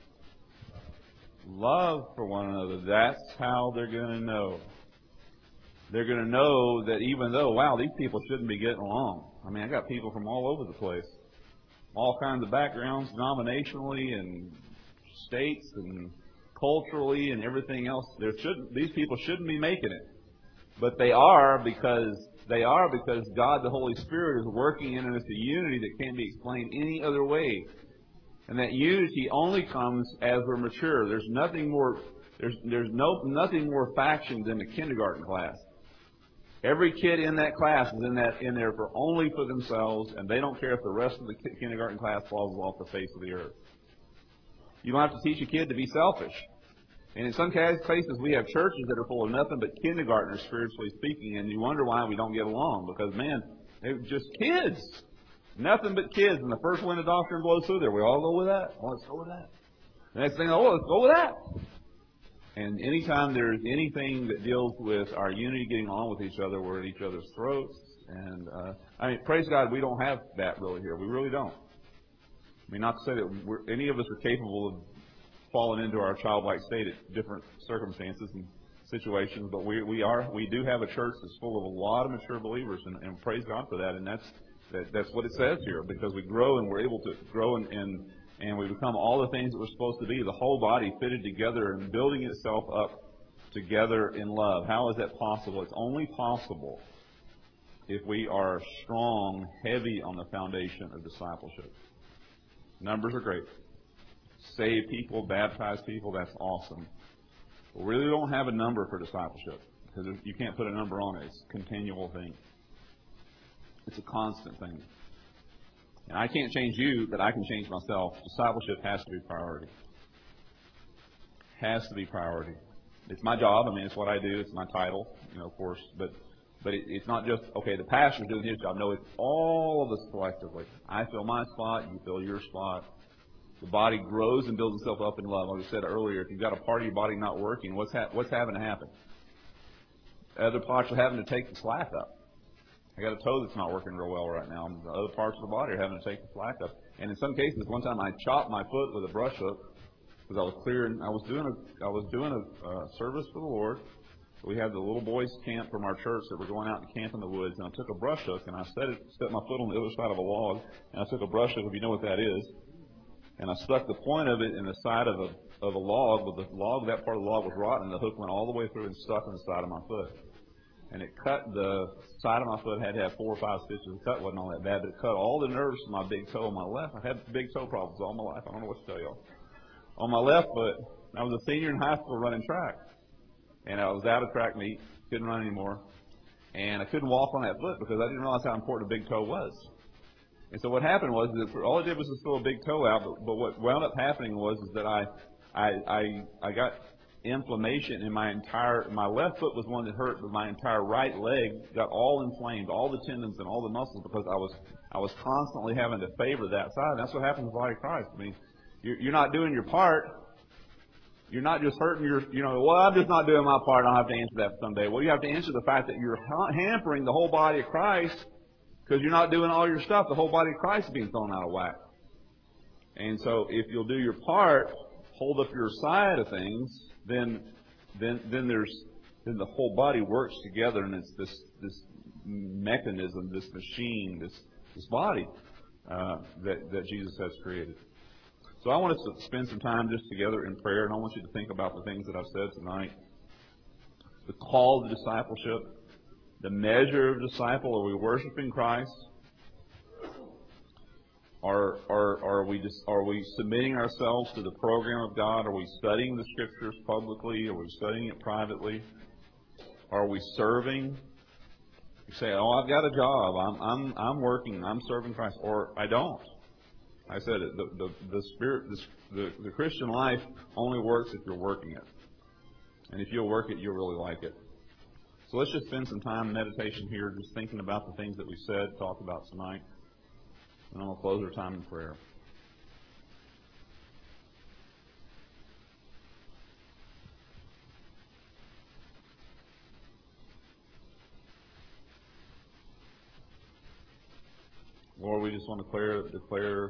Love for one another. That's how they're going to know. They're going to know that even though, wow, these people shouldn't be getting along. I mean, I got people from all over the place. All kinds of backgrounds, denominationally and states and culturally and everything else. These people shouldn't be making it. But they are because God, the Holy Spirit, is working in us a unity that can't be explained any other way. And that unity only comes as we're mature. There's nothing more faction than a kindergarten class. Every kid in that class is in there only for themselves, and they don't care if the rest of the kindergarten class falls off the face of the earth. You don't have to teach a kid to be selfish. And in some cases, we have churches that are full of nothing but kindergartners, spiritually speaking, and you wonder why we don't get along. Because, man, they're just kids. Nothing but kids. And the first wind of doctrine blows through there. We all go with that. Oh, let's go with that. The next thing, let's go with that. And anytime there's anything that deals with our unity getting on with each other, we're at each other's throats. And, praise God, we don't have that really here. We really don't. I mean, not to say that any of us are capable of falling into our childlike state at different circumstances and situations, but we do have a church that's full of a lot of mature believers, and praise God for that. And that's what it says here, because we grow and we're able to grow and we become all the things that we're supposed to be, the whole body fitted together and building itself up together in love. How is that possible? It's only possible if we are strong, heavy on the foundation of discipleship. Numbers are great. Save people, baptize people, that's awesome. But we really don't have a number for discipleship, because you can't put a number on it. It's a continual thing. It's a constant thing. And I can't change you, but I can change myself. Discipleship has to be priority. Has to be priority. It's my job. I mean, it's what I do. It's my title, of course. But it's not just, okay, the pastor's doing his job. No, it's all of us collectively. I fill my spot. You fill your spot. The body grows and builds itself up in love. Like I said earlier, if you've got a part of your body not working, what's having to happen? Other parts are having to take the slack up. I got a toe that's not working real well right now. The other parts of the body are having to take the slack up. And in some cases, one time I chopped my foot with a brush hook because I was clearing. I was doing a service for the Lord. We had the little boys camp from our church that were going out to camp in the woods, and I took a brush hook and I set my foot on the other side of a log, and I took a brush hook, if you know what that is, and I stuck the point of it in the side of a log. But the log, that part of the log was rotten, and the hook went all the way through and stuck in the side of my foot. And it cut the side of my foot. Had to have 4 or 5 stitches. The cut wasn't all that bad, but it cut all the nerves from my big toe on my left. I had big toe problems all my life. I don't know what to tell y'all. On my left foot, I was a senior in high school running track. And I was out of track meet, couldn't run anymore. And I couldn't walk on that foot because I didn't realize how important a big toe was. And so what happened was that all I did was just throw a big toe out. But what wound up happening was that I got inflammation in my left foot was one that hurt, but my entire right leg got all inflamed, all the tendons and all the muscles, because I was constantly having to favor that side. And that's what happens in the body of Christ. I mean, you're not doing your part. You're not just hurting well, I'm just not doing my part. I'll have to answer that someday. Well, you have to answer the fact that you're hampering the whole body of Christ because you're not doing all your stuff. The whole body of Christ is being thrown out of whack. And so if you'll do your part, hold up your side of things, then the whole body works together, and it's this mechanism, this machine, this body that Jesus has created. So I want us to spend some time just together in prayer, and I want you to think about the things that I've said tonight. The call to discipleship, the measure of disciple. Are we worshiping Christ? Are we submitting ourselves to the program of God? Are we studying the Scriptures publicly? Are we studying it privately? Are we serving? You say, "Oh, I've got a job. I'm working. I'm serving Christ," or I don't. I said it. The spirit, the Christian life only works if you're working it, and if you'll work it, you'll really like it. So let's just spend some time in meditation here, just thinking about the things that we said, talked about tonight, and then we'll close our time in prayer. Lord, we just want to declare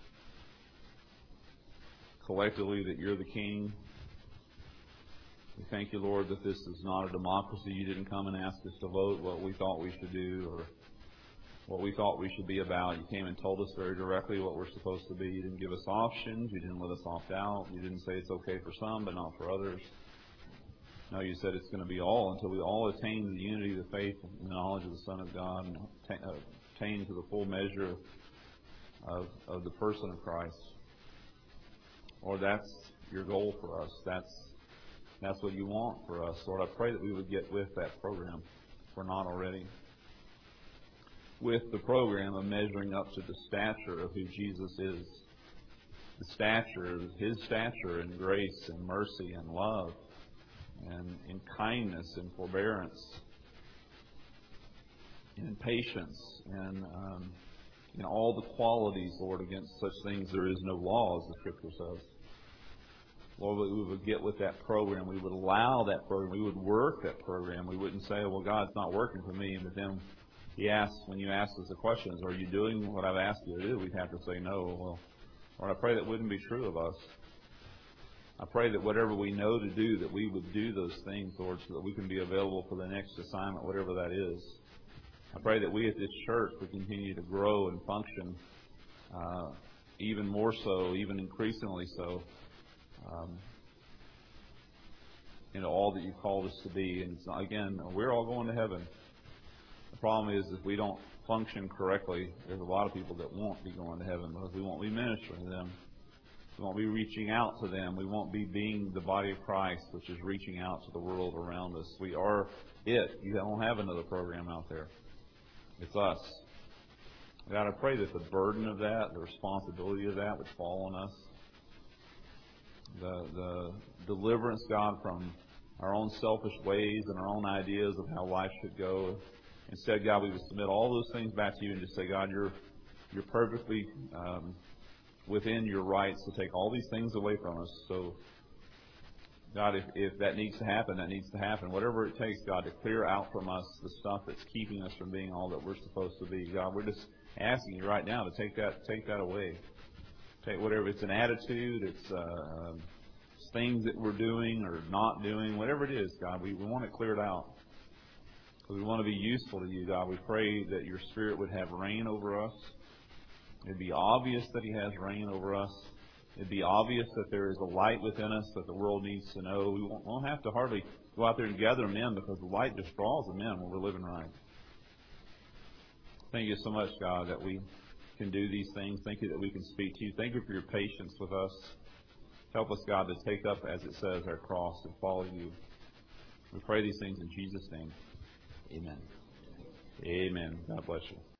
collectively that you're the King. We thank you, Lord, that this is not a democracy. You didn't come and ask us to vote what we thought we should do or what we thought we should be about. You came and told us very directly what we're supposed to be. You didn't give us options. You didn't let us opt out. You didn't say it's okay for some, but not for others. No, you said it's going to be all until we all attain the unity of the faith and the knowledge of the Son of God and attain to the full measure of the person of Christ. Lord, that's your goal for us. That's what you want for us. Lord, I pray that we would get with that program, if we're not already, with the program of measuring up to the stature of who Jesus is. The stature, His stature in grace and mercy and love and in kindness and forbearance and in patience and in all the qualities, Lord, against such things there is no law, as the Scripture says. Lord, we would get with that program. We would allow that program. We would work that program. We wouldn't say, well, God, it's not working for me. But then when you ask us the questions, are you doing what I've asked you to do? We'd have to say no. Well, Lord, I pray that wouldn't be true of us. I pray that whatever we know to do, that we would do those things, Lord, so that we can be available for the next assignment, whatever that is. I pray that we at this church would continue to grow and function even more so, even increasingly so, into all that you've called us to be. And it's not, again, we're all going to heaven. The problem is if we don't function correctly, there's a lot of people that won't be going to heaven because we won't be ministering to them. We won't be reaching out to them. We won't be being the body of Christ, which is reaching out to the world around us. We are it. You don't have another program out there. It's us. God, I pray that the burden of that, the responsibility of that would fall on us. The deliverance, God, from our own selfish ways and our own ideas of how life should go. Instead, God, we would submit all those things back to you and just say, God, you're perfectly within your rights to take all these things away from us. So, God, if that needs to happen, that needs to happen. Whatever it takes, God, to clear out from us the stuff that's keeping us from being all that we're supposed to be. God, we're just asking you right now to take that away. Take whatever, it's an attitude, it's things that we're doing or not doing, whatever it is, God, we want it cleared out. Because we want to be useful to you, God. We pray that your Spirit would have reign over us. It'd be obvious that He has reign over us. It'd be obvious that there is a light within us that the world needs to know. We won't have to hardly go out there and gather men because the light just draws them in when we're living right. Thank you so much, God, that we can do these things. Thank you that we can speak to you. Thank you for your patience with us. Help us, God, to take up, as it says, our cross and follow you. We pray these things in Jesus' name. Amen. Amen. God bless you.